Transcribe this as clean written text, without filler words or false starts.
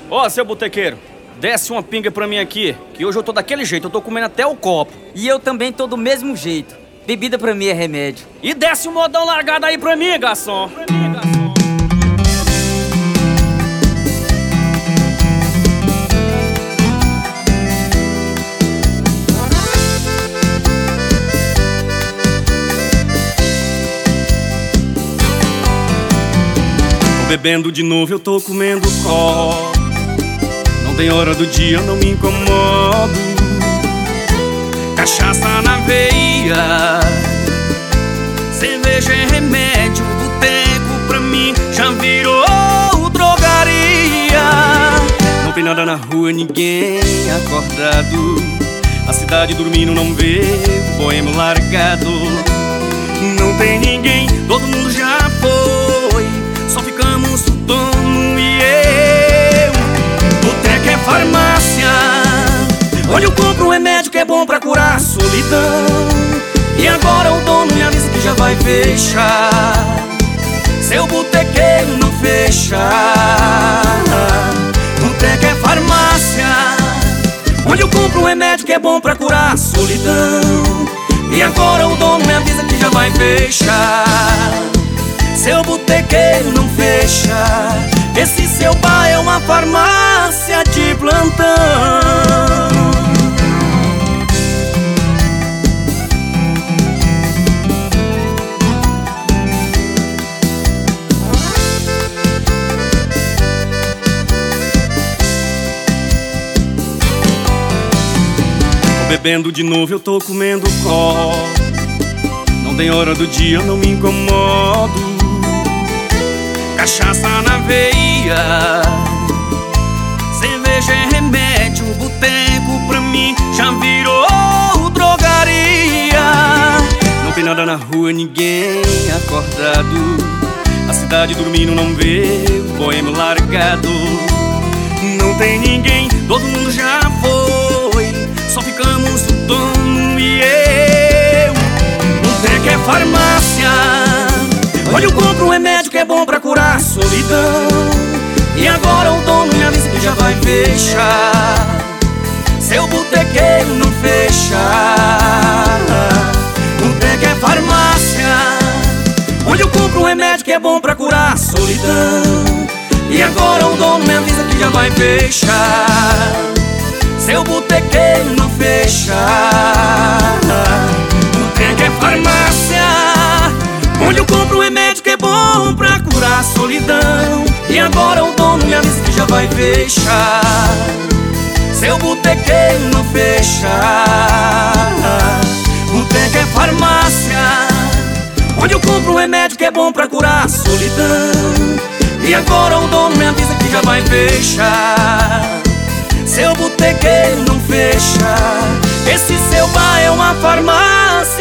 Ó, seu botequeiro, desce uma pinga pra mim aqui, que hoje eu tô daquele jeito, eu tô comendo até o copo. E eu também tô do mesmo jeito. Bebida pra mim é remédio. E desce um modão largado aí pra mim, garçom. Tô bebendo de novo, eu tô comendo copo. Não tem hora do dia, eu não me incomodo. Cachaça na veia, cerveja é remédio. Boteco pra mim já virou drogaria. Não tem nada na rua, ninguém acordado. A cidade dormindo, não vê o boêmio largado. Não tem ninguém, todo mundo já foi. Só ficamos o dono e eu. Boteco é farmácia, onde eu compro um remédio que é bom pra curar a solidão. E agora o dono me avisa que já vai fechar. Seu botequeiro não fecha. Boteco é farmácia, onde eu compro um remédio que é bom pra curar a solidão. E agora o dono me avisa que já vai fechar. Seu botequeiro não fecha. Esse seu bar é uma farmácia de plantão. Bebendo de novo, eu tô comendo copo. Não tem hora do dia, eu não me incomodo. Cachaça na veia, cerveja é remédio. Boteco pra mim já virou drogaria. Não tem nada na rua, ninguém acordado. A cidade dormindo, não vê o boêmio largado. Não tem ninguém, todo mundo já foi. Só ficamos o dono e eu. Boteco é farmácia, onde eu compro um remédio que é bom pra curar a solidão. E agora o dono me avisa que já vai fechar. Seu botequeiro não fecha. Boteco é farmácia, onde eu compro um remédio que é bom pra curar a solidão. E agora o dono me avisa que já vai fechar. Seu botequeiro não fecha. Boteco é farmácia, onde eu compro um remédio que é bom pra curar a solidão. E agora o dono me avisa que já vai fechar. Seu botequeiro não fecha. Boteco é farmácia, onde eu compro um remédio que é bom pra curar a solidão. E agora o dono me avisa que já vai fechar. Seu botequeiro não fecha. Esse seu bar é uma farmácia